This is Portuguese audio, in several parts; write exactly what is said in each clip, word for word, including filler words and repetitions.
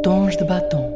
Tons de batom.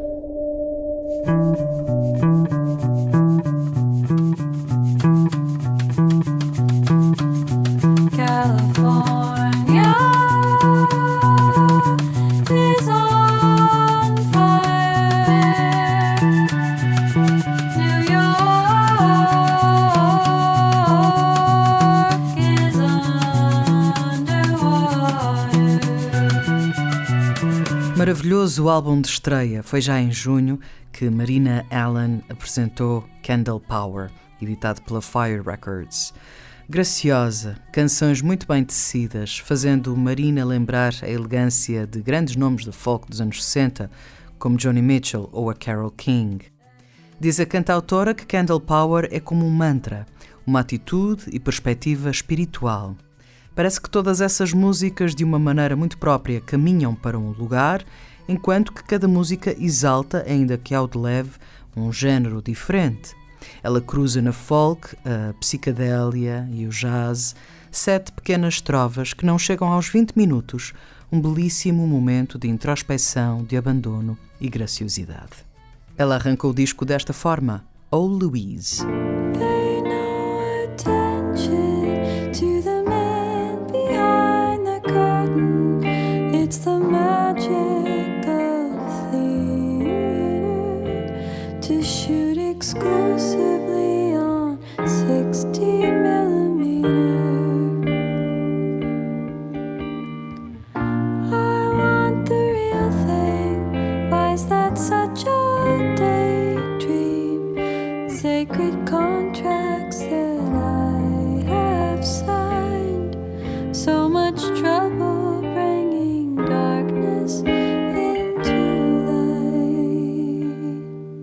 Maravilhoso álbum de estreia. Foi já em junho que Marina Allen apresentou Candle Power, editado pela Fire Records. Graciosa, canções muito bem tecidas, fazendo Marina lembrar a elegância de grandes nomes do folk dos anos sessenta, como Joni Mitchell ou a Carole King. Diz a cantautora que Candle Power é como um mantra, uma atitude e perspectiva espiritual. Parece que todas essas músicas, de uma maneira muito própria, caminham para um lugar, enquanto que cada música exalta, ainda que ao de leve, um género diferente. Ela cruza na folk, a psicadélia e o jazz, sete pequenas trovas que não chegam aos vinte minutos, um belíssimo momento de introspecção, de abandono e graciosidade. Ela arranca o disco desta forma: Oh Louise. It's the magic of theater to shoot exclusively on sixteen millimeter. I want the real thing. Why is that such a daydream? Sacred contracts that I have signed. So much trouble darkness into light.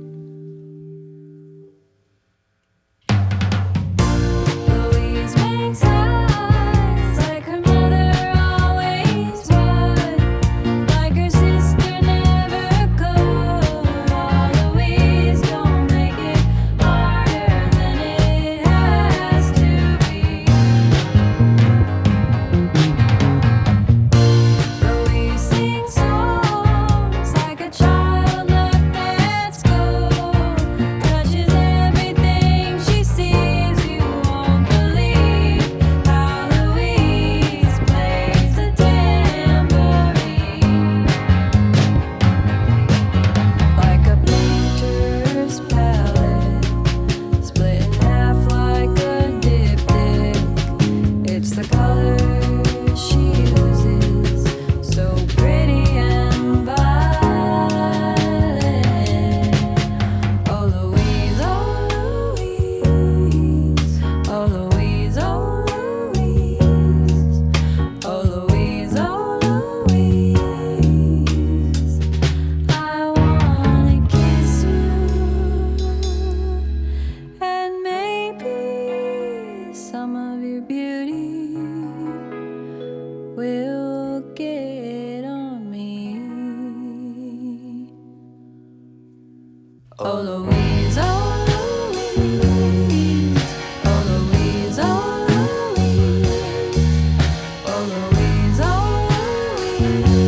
Louise makes eyes like her mother always would, like her sister never could. Oh, Louise, don't make it harder than it has to be. Oh, Louise, oh, Louise.